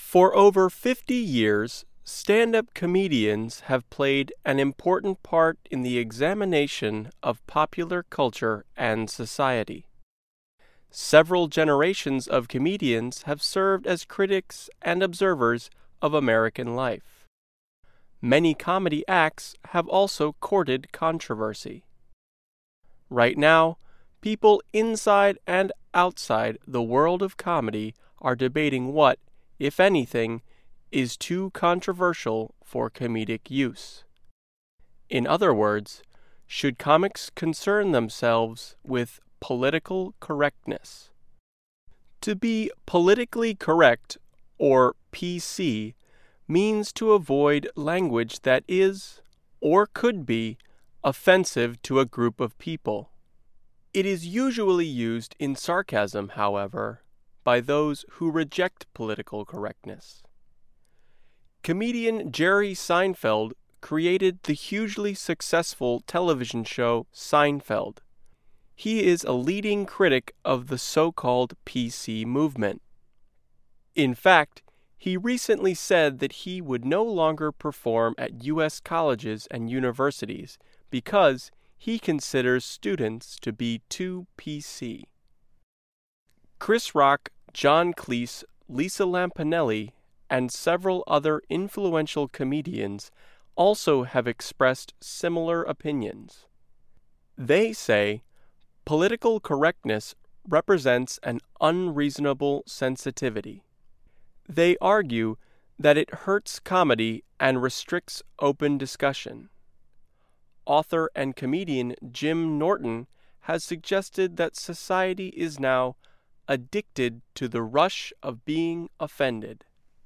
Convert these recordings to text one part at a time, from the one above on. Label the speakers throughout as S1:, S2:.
S1: For over 50 years, stand-up comedians have played an important part in the examination of popular culture and society. Several generations of comedians have served as critics and observers of American life. Many comedy acts have also courted controversy. Right now, people inside and outside the world of comedy are debating what, if anything, is too controversial for comedic use. In other words, should comics concern themselves with political correctness? To be politically correct, or PC, means to avoid language that is, or could be, offensive to a group of people. It is usually used in sarcasm, however, by those who reject political correctness. Comedian Jerry Seinfeld created the hugely successful television show Seinfeld. He is a leading critic of the so-called PC movement. In fact, he recently said that he would no longer perform at U.S. colleges and universities because he considers students to be too PC. Chris Rock, John Cleese, Lisa Lampanelli, and several other influential comedians also have expressed similar opinions. They say political correctness represents an unreasonable sensitivity. They argue that it hurts comedy and restricts open discussion. Author and comedian Jim Norton has suggested that society is now addicted to the rush of being offended.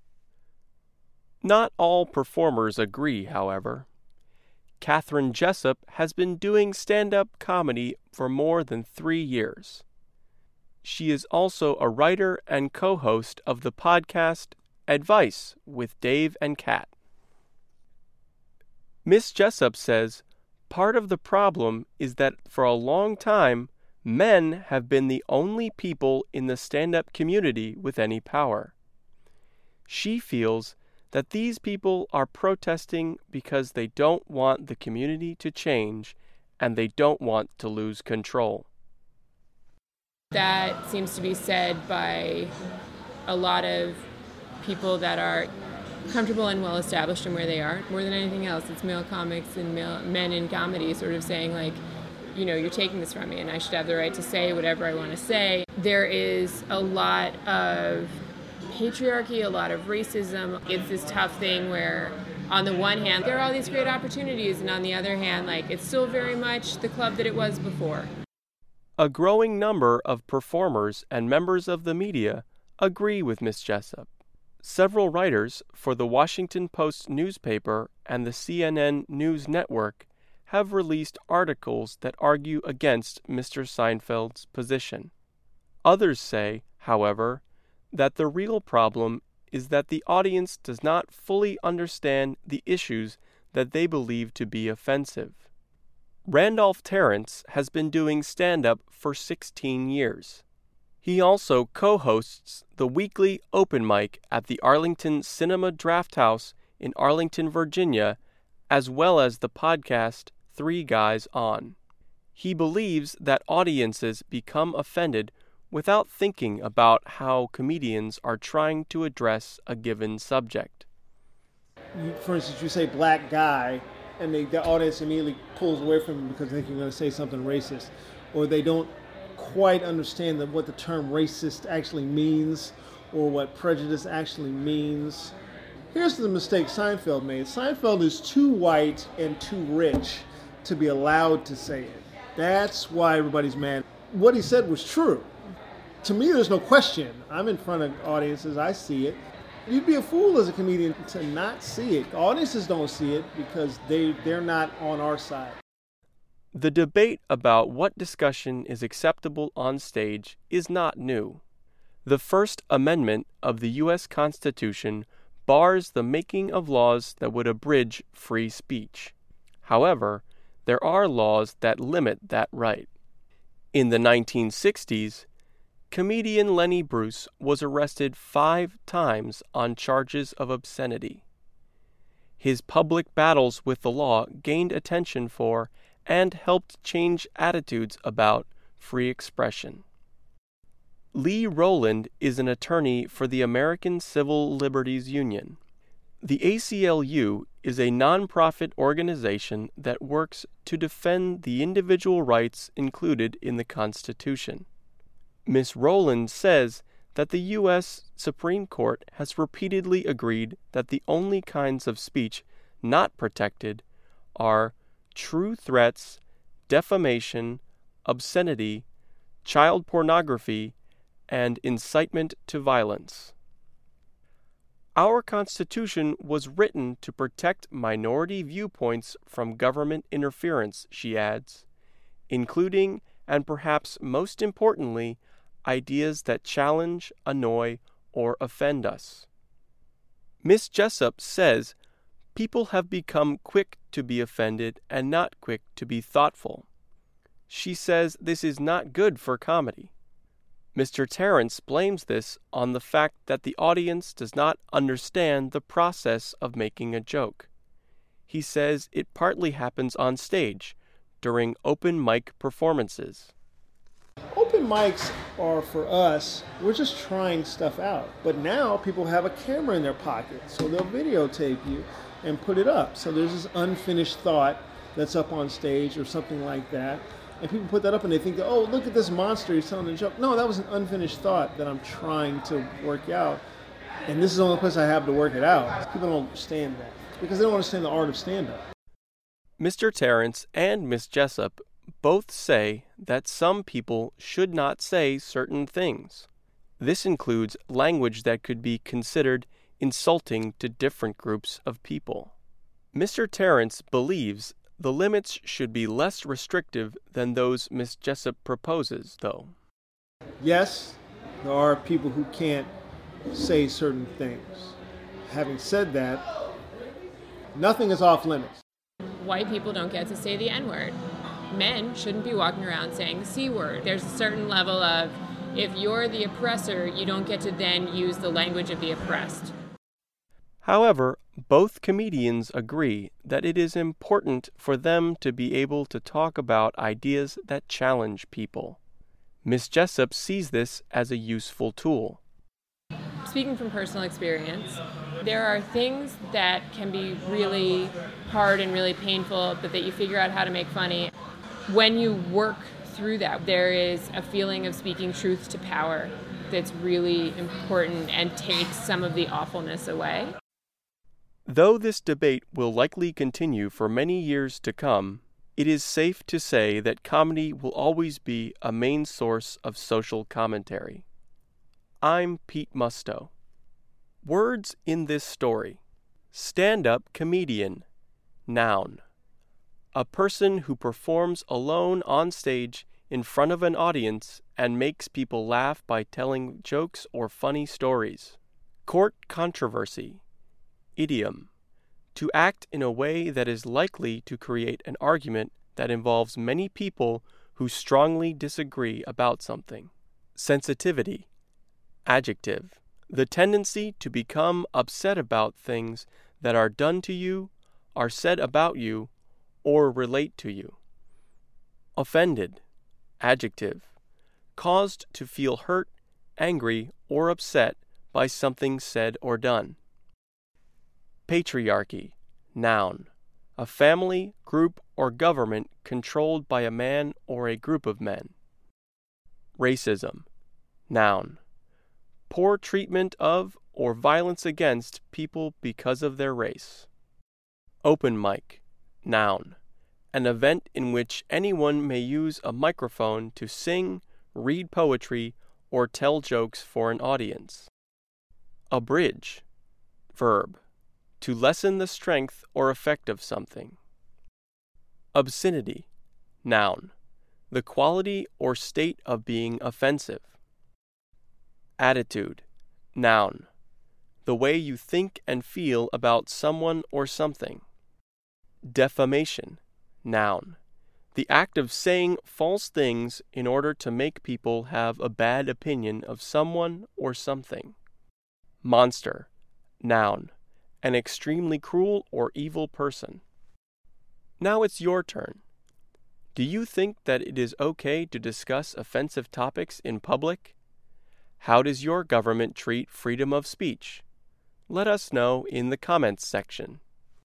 S1: Not all performers agree, however. Katharine Jessup has been doing stand-up comedy for more than 3 years. She is also a writer and co-host of the podcast Advice with Dave and Kat. Miss Jessup says, part of the problem is that for a long time, men have been the only people in the stand-up community with any power. She feels that these people are protesting because they don't want the community to change and they don't want to lose control.
S2: That seems to be said by a lot of people that are comfortable and well established in where they are. More than anything else, it's male comics and men in comedy sort of saying like, you know, you're taking this from me and I should have the right to say whatever I want to say. There is a lot of patriarchy, a lot of racism. It's this tough thing where on the one hand, there are all these great opportunities, and on the other hand, like, it's still very much the club that it was before.
S1: A growing number of performers and members of the media agree with Miss Jessup. Several writers for the Washington Post newspaper and the CNN News Network have released articles that argue against Mr. Seinfeld's position. Others say, however, that the real problem is that the audience does not fully understand the issues that they believe to be offensive. Randolph Terrence has been doing stand-up for 16 years. He also co-hosts the weekly open mic at the Arlington Cinema Drafthouse in Arlington, Virginia, as well as the podcast 3 Guys On. He believes that audiences become offended without thinking about how comedians are trying to address a given subject.
S3: For instance, you say black guy, and the audience immediately pulls away from him because they think you're going to say something racist, or they don't quite understand what the term racist actually means, or what prejudice actually means. Here's the mistake Seinfeld made. Seinfeld is too white and too rich to be allowed to say it. That's why everybody's mad. What he said was true. To me, there's no question. I'm in front of audiences. I see it. You'd be a fool as a comedian to not see it. Audiences don't see it because they're not on our side.
S1: The debate about what discussion is acceptable on stage is not new. The First Amendment of the U.S. Constitution bars the making of laws that would abridge free speech. However, there are laws that limit that right. In the 1960s, Comedian Lenny Bruce was arrested 5 times on charges of obscenity. His public battles with the law gained attention for and helped change attitudes about free expression. Lee Rowland is an attorney for the American Civil Liberties Union. The ACLU is a nonprofit organization that works to defend the individual rights included in the Constitution. Ms. Rowland says that the U.S. Supreme Court has repeatedly agreed that the only kinds of speech not protected are true threats, defamation, obscenity, child pornography, and incitement to violence. Our Constitution was written to protect minority viewpoints from government interference, she adds, including, and perhaps most importantly, ideas that challenge, annoy, or offend us. Ms. Jessup says people have become quick to be offended and not quick to be thoughtful. She says this is not good for comedy. Mr. Terrence blames this on the fact that the audience does not understand the process of making a joke. He says it partly happens on stage, during open mic performances.
S3: Open mics are for us, we're just trying stuff out. But now people have a camera in their pocket, so they'll videotape you and put it up. So there's this unfinished thought that's up on stage or something like that. And people put that up and they think, oh, look at this monster, he's telling a joke. No, that was an unfinished thought that I'm trying to work out. And this is the only place I have to work it out. People don't understand that because they don't understand the art of stand-up.
S1: Mr. Terrence and Ms. Jessup both say that some people should not say certain things. This includes language that could be considered insulting to different groups of people. Mr. Terrence believes the limits should be less restrictive than those Ms. Jessup proposes, though.
S3: Yes, there are people who can't say certain things. Having said that, nothing is off limits.
S2: White people don't get to say the N-word. Men shouldn't be walking around saying the C-word. There's a certain level of, if you're the oppressor, you don't get to then use the language of the oppressed.
S1: However, both comedians agree that it is important for them to be able to talk about ideas that challenge people. Ms. Jessup sees this as a useful tool.
S2: Speaking from personal experience, there are things that can be really hard and really painful, but that you figure out how to make funny. When you work through that, there is a feeling of speaking truth to power that's really important and takes some of the awfulness away.
S1: Though this debate will likely continue for many years to come, it is safe to say that comedy will always be a main source of social commentary. I'm Pete Musto. Words in this story. Stand-up comedian. Noun. A person who performs alone on stage in front of an audience and makes people laugh by telling jokes or funny stories. Court controversy. Idiom. To act in a way that is likely to create an argument that involves many people who strongly disagree about something. Sensitivity. Adjective. The tendency to become upset about things that are done to you, are said about you, or relate to you. Offended. Adjective. Caused to feel hurt, angry, or upset by something said or done. Patriarchy. Noun. A family, group, or government controlled by a man or a group of men. Racism. Noun. Poor treatment of or violence against people because of their race. Open mic. Noun. An event in which anyone may use a microphone to sing, read poetry, or tell jokes for an audience. Abridge. Verb. To lessen the strength or effect of something. Obscenity. Noun. The quality or state of being offensive. Attitude. Noun. The way you think and feel about someone or something. Defamation. Noun. The act of saying false things in order to make people have a bad opinion of someone or something. Monster. Noun. An extremely cruel or evil person. Now it's your turn. Do you think that it is okay to discuss offensive topics in public? How does your government treat freedom of speech? Let us know in the comments section.